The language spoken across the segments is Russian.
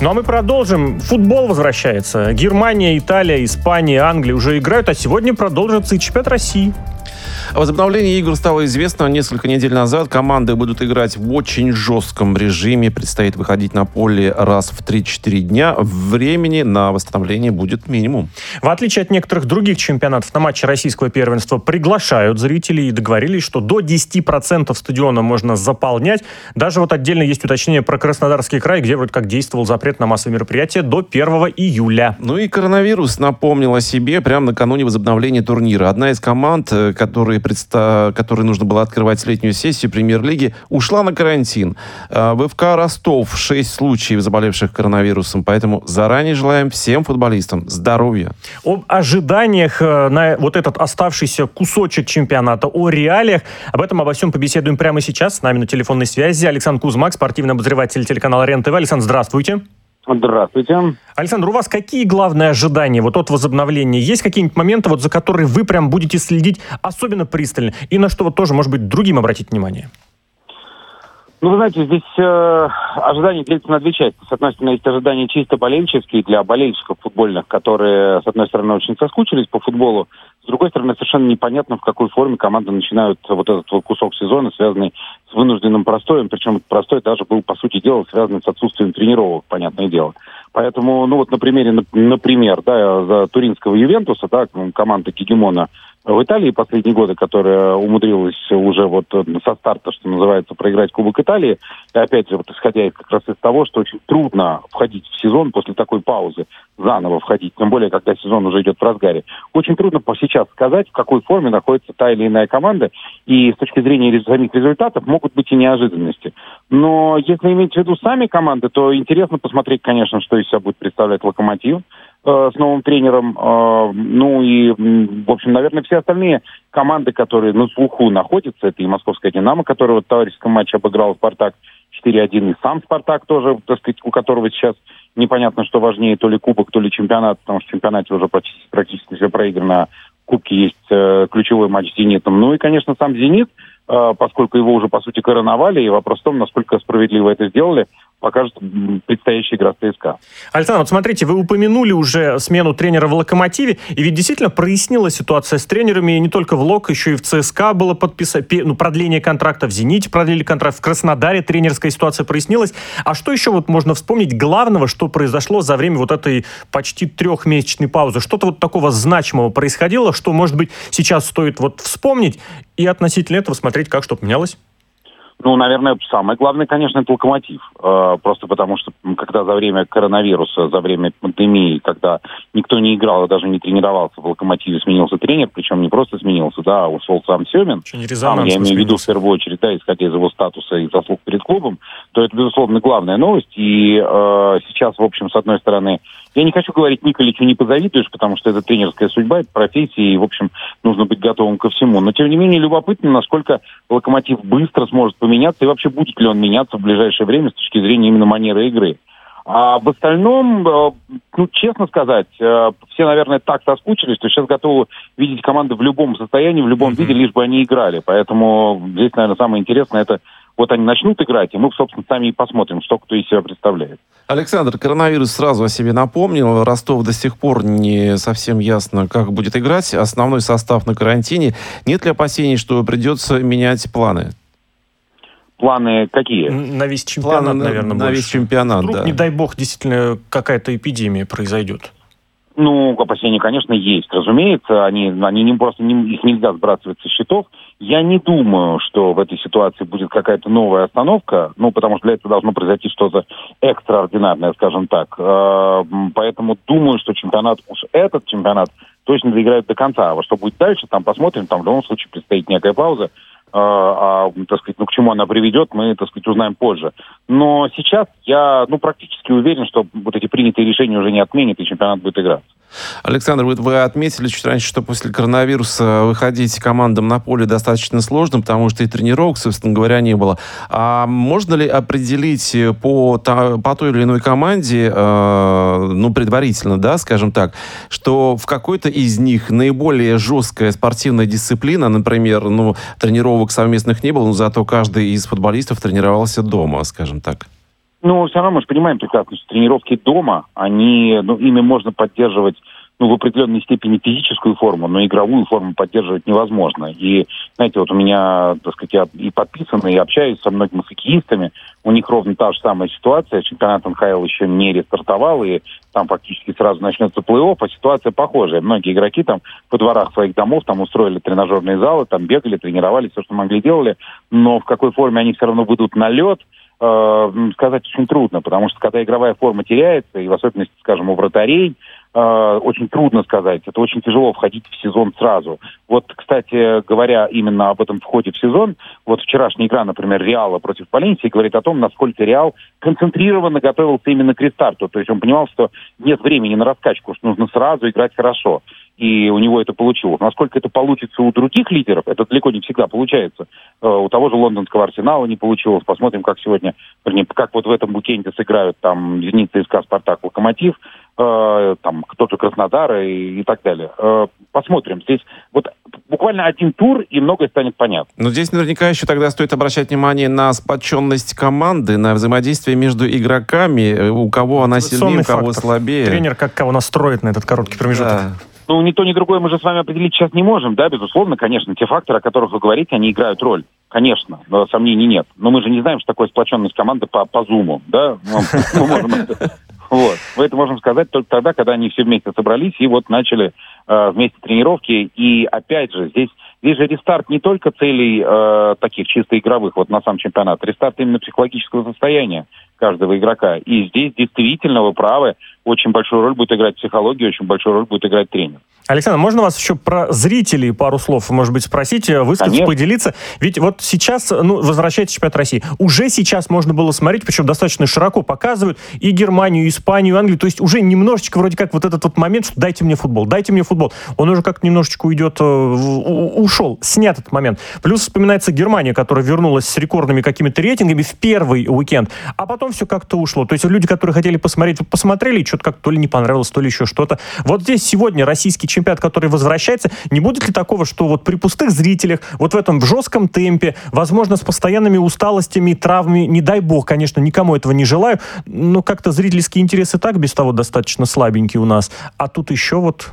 Ну а мы продолжим. Футбол возвращается. Германия, Италия, Испания, Англия уже играют, а сегодня продолжится и чемпионат России. О возобновлении игр стало известно несколько недель назад. Команды будут играть в очень жестком режиме. Предстоит выходить на поле раз в 3-4 дня. Времени на восстановление будет минимум. В отличие от некоторых других чемпионатов, на матчи российского первенства приглашают зрителей и договорились, что до 10% стадиона можно заполнять. Даже вот отдельно есть уточнение про Краснодарский край, где вроде как действовал запрет на массовые мероприятия до 1 июля. Ну и коронавирус напомнил о себе прямо накануне возобновления турнира. Одна из команд, которой нужно было открывать летнюю сессию премьер-лиги, ушла на карантин. ВФК Ростов 6 случаев заболевших коронавирусом, поэтому заранее желаем всем футболистам здоровья. Об ожиданиях на вот этот оставшийся кусочек чемпионата, о реалиях, обо всем побеседуем прямо сейчас. С нами на телефонной связи Александр Кузмак, спортивный обозреватель телеканала РЕН-ТВ. Александр, здравствуйте. Здравствуйте. Александр, у вас какие главные ожидания вот от возобновления? Есть какие-нибудь моменты, вот, за которые вы прям будете следить особенно пристально? И на что вот тоже, может быть, другим обратить внимание? Ну, вы знаете, здесь ожидания делятся на две части. С одной стороны, есть ожидания чисто болельческие для болельщиков футбольных, которые, с одной стороны, очень соскучились по футболу. С другой стороны, совершенно непонятно, в какой форме команды начинают вот этот вот кусок сезона, связанный с вынужденным простоем. Причем простой даже был, по сути дела, связан с отсутствием тренировок, понятное дело. Поэтому, ну вот на примере, например, за туринского Ювентуса, да, команда гегемона в Италии последние годы, которая умудрилась уже вот со старта, что называется, проиграть Кубок Италии, и опять же, вот исходя как раз из того, что очень трудно входить в сезон после такой паузы, заново входить, тем более, когда сезон уже идет в разгаре. Очень трудно сейчас сказать, в какой форме находится та или иная команда, и с точки зрения самих результатов могут быть и неожиданности. Но если иметь в виду сами команды, то интересно посмотреть, конечно, что из себя будет представлять «Локомотив» с новым тренером. Ну и, в общем, наверное, все остальные команды, которые на слуху находятся, это и московская «Динамо», которая в товарищеском матче обыграла «Спартак» 4-1, и сам «Спартак» тоже, так сказать, у которого сейчас непонятно, что важнее, то ли кубок, то ли чемпионат, потому что в чемпионате уже практически все проиграно, а в кубке есть ключевой матч с «Зенитом». Ну и, конечно, сам «Зенит», поскольку его уже, по сути, короновали, и вопрос в том, насколько справедливо это сделали, покажет предстоящая игра с ЦСКА. Александр, вот смотрите, вы упомянули уже смену тренера в «Локомотиве», и ведь действительно прояснилась ситуация с тренерами, и не только в «Лок», еще и в ЦСКА было продление контракта, в «Зените» продлили контракт, в Краснодаре тренерская ситуация прояснилась. А что еще вот можно вспомнить главного, что произошло за время вот этой почти 3-месячной паузы? Что-то вот такого значимого происходило, что, может быть, сейчас стоит вот вспомнить и относительно этого смотреть, как что поменялось? Ну, наверное, самое главное, конечно, это «Локомотив». Просто потому что, когда за время коронавируса, за время пандемии, когда никто не играл и даже не тренировался, в «Локомотиве» сменился тренер, причем не просто сменился, да, а ушел сам Семин. Я имею в виду, в первую очередь, да, исходя из его статуса и заслуг перед клубом, то это, безусловно, главная новость. И сейчас, в общем, с одной стороны, я не хочу говорить Николичу не позавидуешь, потому что это тренерская судьба, это профессия, и, в общем, нужно быть готовым ко всему. Но, тем не менее, любопытно, насколько «Локомотив» быстро сможет поменяться, и вообще будет ли он меняться в ближайшее время с точки зрения именно манеры игры. А в остальном, ну, честно сказать, все, наверное, так соскучились, что сейчас готовы видеть команды в любом состоянии, в любом виде, лишь бы они играли. Поэтому здесь, наверное, самое интересное, это вот они начнут играть, и мы, собственно, сами и посмотрим, что кто из себя представляет. Александр, коронавирус сразу о себе напомнил. Ростов до сих пор не совсем ясно, как будет играть. Основной состав на карантине. Нет ли опасений, что придется менять планы? Планы какие? На весь чемпионат, наверное, на весь чемпионат, вдруг, да. не дай бог, действительно какая-то эпидемия произойдет. Ну, опасения, конечно, есть. Разумеется, они их нельзя сбрасывать со счетов. Я не думаю, что в этой ситуации будет какая-то новая остановка, ну, потому что для этого должно произойти что-то экстраординарное, скажем так. Поэтому думаю, что этот чемпионат точно доиграют до конца. А что будет дальше, там посмотрим, там в любом случае предстоит некая пауза. Так сказать, к чему она приведет, мы, так сказать, узнаем позже. Но сейчас я, практически уверен, что вот эти принятые решения уже не отменят, и чемпионат будет играться. Александр, вы отметили чуть раньше, что после коронавируса выходить командам на поле достаточно сложно, потому что и тренировок, собственно говоря, не было. А можно ли определить по той или иной команде, предварительно, да, скажем так, что в какой-то из них наиболее жесткая спортивная дисциплина, например, тренировок совместных не было, но зато каждый из футболистов тренировался дома, скажем так? Ну, все равно мы же понимаем прекрасно, что тренировки дома, ими можно поддерживать в определенной степени физическую форму, но игровую форму поддерживать невозможно. И, знаете, вот у меня, так сказать, я и подписан, и общаюсь со многими хоккеистами, у них ровно та же самая ситуация, чемпионат НХЛ еще не рестартовал, и там фактически сразу начнется плей-офф, а ситуация похожая. Многие игроки там во дворах своих домов там устроили тренажерные залы, там бегали, тренировались, все, что могли, делали, но в какой форме они все равно выйдут на лед, сказать очень трудно, потому что когда игровая форма теряется, и в особенности, скажем, у вратарей, очень трудно сказать. Это очень тяжело входить в сезон сразу. Вот, кстати говоря, именно об этом входе в сезон, вот вчерашняя игра, например, Реала против Валенсии говорит о том, насколько Реал концентрированно готовился именно к рестарту. То есть он понимал, что нет времени на раскачку, что нужно сразу играть хорошо. И у него это получилось. Насколько это получится у других лидеров, это далеко не всегда получается. У того же лондонского Арсенала не получилось. Посмотрим, как сегодня, как вот в этом уикенде сыграют там «Зенит», ЦСКА, «Спартак», «Локомотив», там кто-то Краснодар и так далее. Посмотрим. Здесь вот буквально один тур, и многое станет понятно. Но здесь наверняка еще тогда стоит обращать внимание на сплоченность команды, на взаимодействие между игроками, у кого она сильнее, у кого слабее. Тренер как кого настроит на этот короткий промежуток. Да. Ну, ни то, ни другое мы же с вами определить сейчас не можем, да, безусловно, конечно, те факторы, о которых вы говорите, они играют роль. Конечно, сомнений нет. Но мы же не знаем, что такое сплоченность команды по Зуму, да? Мы можем это... Вот. Мы это можем сказать только тогда, когда они все вместе собрались и вот начали вместе тренировки. И опять же, здесь же рестарт не только целей таких чисто игровых, вот на сам чемпионат, рестарт именно психологического состояния каждого игрока. И здесь действительно, вы правы, очень большую роль будет играть психология, очень большую роль будет играть тренер. Александр, можно вас еще про зрителей пару слов, может быть, спросить, высказать, поделиться? Ведь вот сейчас, возвращается чемпионат России, уже сейчас можно было смотреть, причем достаточно широко показывают и Германию, и Испанию, и Англию, то есть уже немножечко вроде как вот этот вот момент, что дайте мне футбол, он уже как-то немножечко уйдет, ушел, снят этот момент. Плюс вспоминается Германия, которая вернулась с рекордными какими-то рейтингами в первый уикенд, а потом все как-то ушло. То есть люди, которые хотели посмотреть, посмотрели, и что-то как-то то ли не понравилось, то ли еще что-то. Вот здесь сегодня российский чемпионат, который возвращается, не будет ли такого, что вот при пустых зрителях, вот в этом жестком темпе, возможно, с постоянными усталостями, травмами, не дай бог, конечно, никому этого не желаю, но как-то зрительские интересы так без того достаточно слабенькие у нас, а тут еще вот...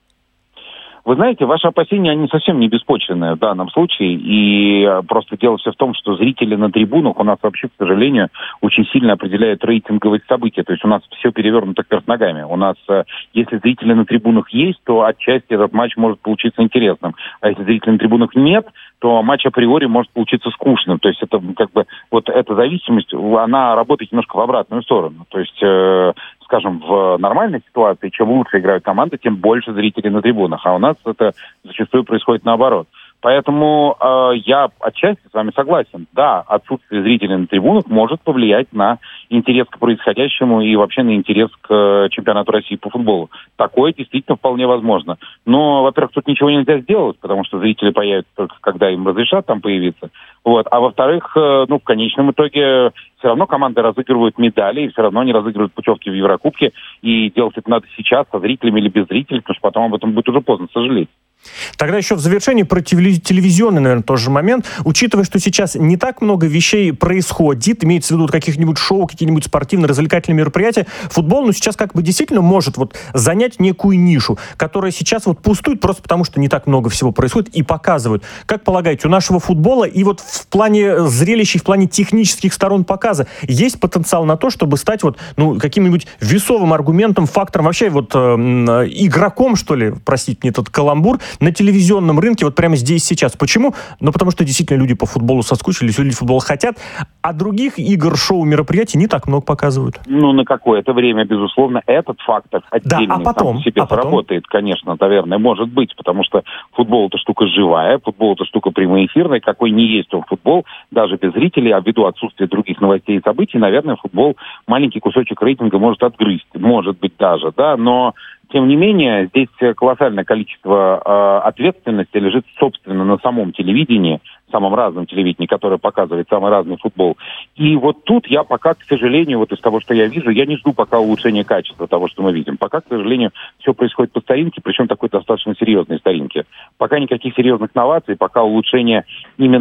Вы знаете, ваши опасения, они совсем не беспочвенные в данном случае. И просто дело все в том, что зрители на трибунах у нас вообще, к сожалению, очень сильно определяют рейтинговые события. То есть у нас все перевернуто кверх ногами. У нас, если зрители на трибунах есть, то отчасти этот матч может получиться интересным. А если зрителей на трибунах нет, то матч априори может получиться скучным. То есть это как бы вот эта зависимость, она работает немножко в обратную сторону. То есть, скажем, в нормальной ситуации, чем лучше играют команды, тем больше зрителей на трибунах. А у нас это зачастую происходит наоборот. Поэтому я отчасти с вами согласен. Да, отсутствие зрителей на трибунах может повлиять на интерес к происходящему и вообще на интерес к чемпионату России по футболу. Такое действительно вполне возможно. Но, во-первых, тут ничего нельзя сделать, потому что зрители появятся только когда им разрешат там появиться. Вот. А во-вторых, в конечном итоге все равно команды разыгрывают медали, и все равно они разыгрывают путевки в Еврокубке. И делать это надо сейчас, со зрителями или без зрителей, потому что потом об этом будет уже поздно сожалеть. Тогда еще в завершении про телевизионный, наверное, тоже момент. Учитывая, что сейчас не так много вещей происходит, имеется в виду каких-нибудь шоу, какие-нибудь спортивно-развлекательные мероприятия, футбол, сейчас как бы действительно может вот занять некую нишу, которая сейчас вот пустует просто потому, что не так много всего происходит и показывают. Как полагаете, у нашего футбола и вот в плане зрелищ, в плане технических сторон показа есть потенциал на то, чтобы стать вот, каким-нибудь весовым аргументом, фактором, вообще вот игроком, что ли, простите мне этот каламбур, на телевизионном рынке вот прямо здесь сейчас. Почему? Потому что действительно люди по футболу соскучились, люди футбол хотят, а других игр, шоу, мероприятий не так много показывают. На какое-то время, безусловно, этот фактор отдельно сам по себе сработает, конечно, наверное, может быть, потому что футбол — это штука живая, футбол — это штука прямоэфирная, какой не есть он футбол, даже без зрителей, а ввиду отсутствия других новостей и событий, наверное, футбол маленький кусочек рейтинга может отгрызть, может быть даже, да, но тем не менее, здесь колоссальное количество ответственности лежит, собственно, на самом телевидении, самом разном телевидении, которое показывает самый разный футбол. И вот тут я пока, к сожалению, вот из того, что я вижу, я не жду пока улучшения качества того, что мы видим. Пока, к сожалению, все происходит по старинке, причем такой достаточно серьезной старинке. Пока никаких серьезных новаций, пока улучшения именно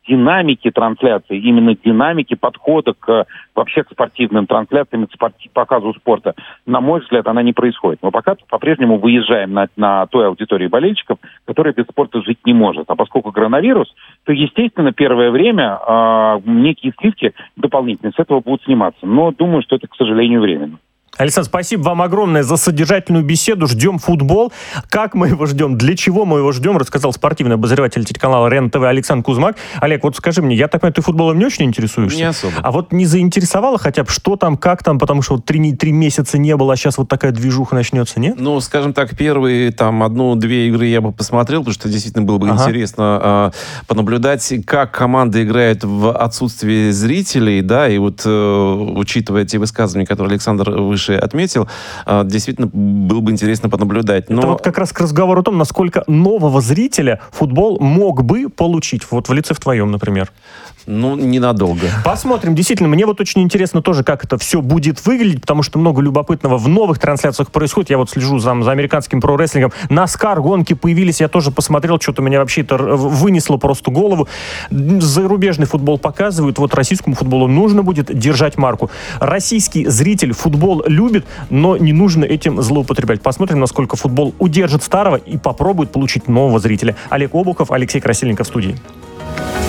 динамики трансляции, именно динамики подхода вообще к спортивным трансляциям, к показу спорта, на мой взгляд, она не происходит. Мы пока по-прежнему выезжаем на той аудитории болельщиков, которая без спорта жить не может. А поскольку коронавирус, то, естественно, первое время некие сливки дополнительные с этого будут сниматься. Но думаю, что это, к сожалению, временно. Александр, спасибо вам огромное за содержательную беседу. Ждем футбол. Как мы его ждем? Для чего мы его ждем? Рассказал спортивный обозреватель телеканала РЕН-ТВ Александр Кузмак. Олег, вот скажи мне, я так понимаю, ты футболом не очень интересуешься? Не особо. А вот не заинтересовало хотя бы, что там, как там? Потому что вот 3 месяца не было, а сейчас вот такая движуха начнется, нет? Ну, скажем так, первые там 1-2 игры я бы посмотрел, потому что действительно было бы интересно понаблюдать, как команда играет в отсутствии зрителей, да, и вот учитывая те высказывания, которые Александр выше отметил, действительно было бы интересно понаблюдать. Но... Это вот как раз к разговору о том, насколько нового зрителя футбол мог бы получить, вот в лице в твоем, например. Ну, ненадолго. Посмотрим. Действительно, мне вот очень интересно тоже, как это все будет выглядеть, потому что много любопытного в новых трансляциях происходит. Я вот слежу за американским про-рестлингом. Наскар гонки появились, я тоже посмотрел, что-то меня вообще это вынесло просто голову. Зарубежный футбол показывают, вот российскому футболу нужно будет держать марку. Российский зритель футбол любит, но не нужно этим злоупотреблять. Посмотрим, насколько футбол удержит старого и попробует получить нового зрителя. Олег Обухов, Алексей Красильников в студии.